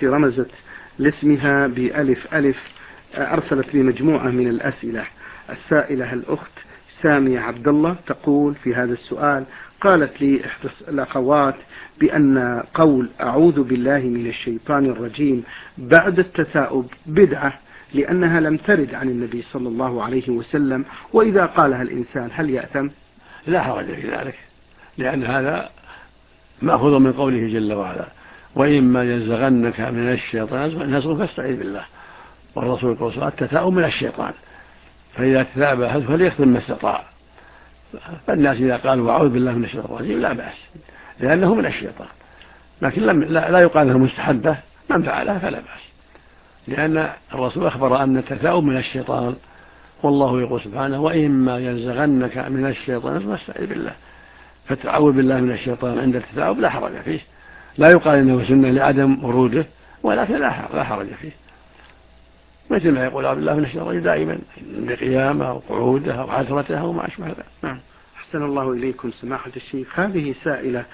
التي رمزت لاسمها بألف ألف أرسلت لي مجموعة من الأسئلة. السائلة الأخت سامية عبد الله تقول في هذا السؤال: قالت لي إحدى الأخوات بأن قول أعوذ بالله من الشيطان الرجيم بعد التثاؤب بدعة، لأنها لم ترد عن النبي صلى الله عليه وسلم، وإذا قالها الإنسان هل يأثم؟ لا حرج في ذلك، لأن هذا مأخوذ من قوله جل وعلا: وإما ينزغنك من الشيطان نزغ فاستعذ بالله. والرسول يقول التثاؤب من الشيطان، فإذا تثاءب أحد فليختم ما استطاع. فالناس إذا قالوا أعوذ بالله من الشيطان الرجيم لا بأس، لأنه من الشيطان، لكن لا يقال انها مستحبة، من فعلها فلا بأس، لأن الرسول أخبر أن التثاؤب من الشيطان، والله يقول سبحانه: وإما ينزغنك من الشيطان فاستعذ بالله. فتعوذ بالله من الشيطان عند التثاؤب لا حرج فيه، لا يقال إنه سنة لعدم وروده، ولكن لا حرج فيه، مثل ما يقول أعوذ بالله من الشيطان دائما بقيامه أو قعوده أو عثرته أو ما أشبه ذلك. أحسن الله إليكم سماحة الشيخ. هذه سائلة